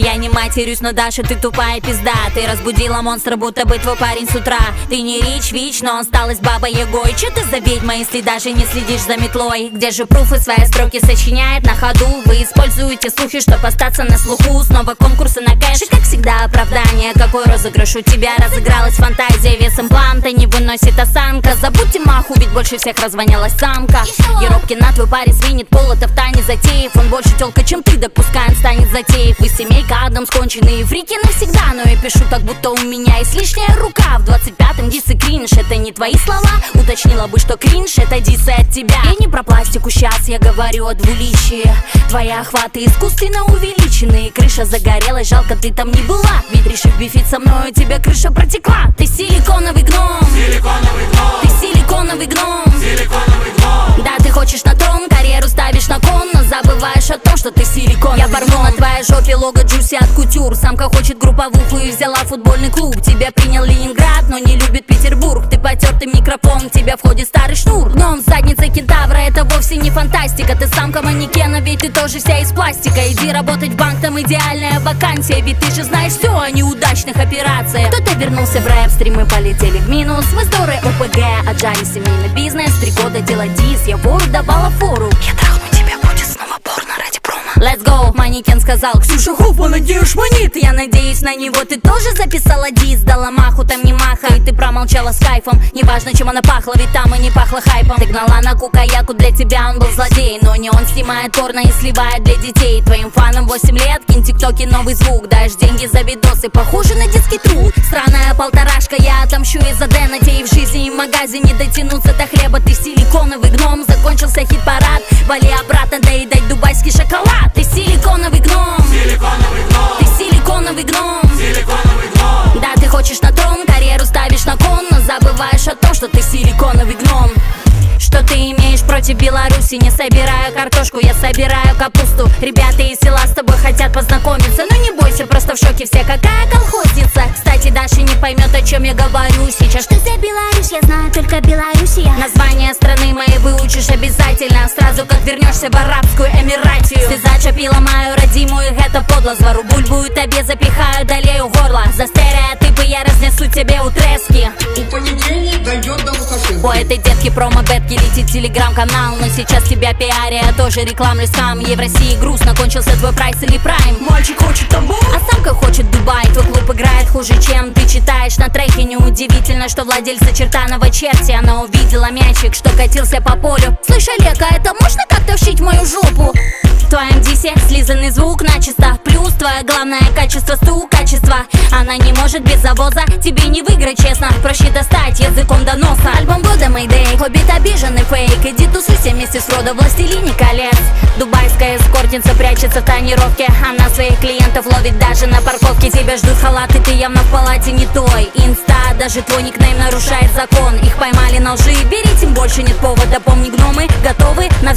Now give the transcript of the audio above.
Я не матерюсь, но Даша, ты тупая пизда. Ты разбудила монстра, будто бы твой парень с утра. Ты не Рич Вич, но он стал из Баба Ягой. Че ты за ведьма, если даже не следишь за метлой? Где же пруфы, свои строки сочиняет на ходу? Вы используете слухи, чтобы остаться на слуху. Снова конкурсы на кэш и, как всегда, оправдание. Какой розыгрыш у тебя? Разыгралась фантазия весом планта. Не выносит осанка. Забудьте маху, ведь больше всех развонялась самка. Еробки на твой парень свинит полото в тане затеев. Он больше тёлка, чем ты, так пускай он станет затеев. Вы семейка Адамс, конченые фрики навсегда. Но я пишу так, будто у меня есть лишняя рука. В 25-м дис и кринж, это не твои слова. Уточнила бы, что кринж, это дисы от тебя. Я не про пластику, сейчас я говорю о двуличии. Твои охваты искусственно увеличены. Крыша загорелась, жалко, ты там не была. Ведь решив бифить со мной, у тебя крыша протекла. Ты силиконовый гном, Силиконовый гном, ты силиконовый гном, силиконовый гном. да, ты хочешь на трон, карьеру ставишь на кон, но забываешь о том, что ты силикон. Я порву на твоей жопе лого Джуси от кутюр. Самка хочет групповуху и взяла футбольный клуб. Тебя принял Ленинград, но не любит Петербург. Ты потертый микрофон, в тебя входит старый шнур. Гном с задницей кентавра, это вовсе не фантастика. Ты самка манекена, ведь ты тоже вся из пластика. Иди работать в банк, там идеальная вакансия. Ведь ты же знаешь все о неудачных операциях. Кто-то вернулся в рэп, стримы полетели в минус. Мы здоровы ОПГ, отжали семейный бизнес. 3 года делать дис, я вору давала фору. Я трахну тебя, будет снова порно ради промо. Let's go, манекен сказал: Ксюша Хоффман, надеешь монит? Я надеюсь на него, ты тоже записала дис? Дала маху, там не маха, и ты промолчала с кайфом. Неважно, чем она пахла, ведь там и не пахло хайпом. Ты гнала на кукаяку, для тебя он был злодей. Но не он снимает порно и сливает для детей. Твоим фанам 8 лет, кинь тиктоки новый звук. Даешь деньги за видосы, похоже на детский труд. Сраная полторашка, я отомщу из-за Дэна. Те и в жизни, и в магазине дотянуться до хлеба. Ты силиконовый гном, закончился хит-парад. Вали обратно, доедать дубайский шоколад. Ты силиконовый гном, Силиконовый гном, ты силиконовый гном, силиконовый гном. да, ты хочешь на трон, карьеру ставишь на кон, но забываешь о том, что ты силиконовый гном. Что ты имеешь против Беларуси? Не собираю картошку, я собираю капусту. Ребята из села с тобой хотят познакомиться. Но не бойся, просто в шоке все, какая колхозница. Кстати, Даша не поймет, о чем я говорю сейчас. Что за Беларусь? Я знаю только Белоруссия. Название страны моей выучишь обязательно, сразу как вернешься в Арабскую Эмиратию. Ты зачепила мою родимую, это подло. Звору бульбу и тебе запихаю, долею горло. За стереотипы я разнесу тебе утрески. У понедельник дойдет до Лукашенко. По этой детке промо-бетки летит телеграм-канал. Но сейчас тебя пиарю, я тоже рекламлю сам. Ей в России грустно, кончился твой прайс или прайм. Мальчик хочет тамбур, А самка хочет Дубай. Твой клуб играет хуже, чем ты читаешь на треке. Неудивительно, что владельца чертаного черти. Она увидела мячик, что катился по полю. Слышь, Олег, а это можно как-то вшить в мою жопу? В твоем дисе слизанный звук начисто. Плюс твое главное качество, стукачество. Она не может без завоза, тебе не выиграть, честно. Проще достать языком до носа. Альбом года Mayday, Хоббит обиженный фейк. Иди тусуйся вместе с Фродо, Властелине колец. Дубайская эскортница прячется в тонировке. Она своих клиентов ловит даже на парковке. Тебя ждут халаты, ты явно в палате не той. Инста, даже твой никнейм нарушает закон. Их поймали на лжи, верить им больше нет повода. Помни, гномы готовы на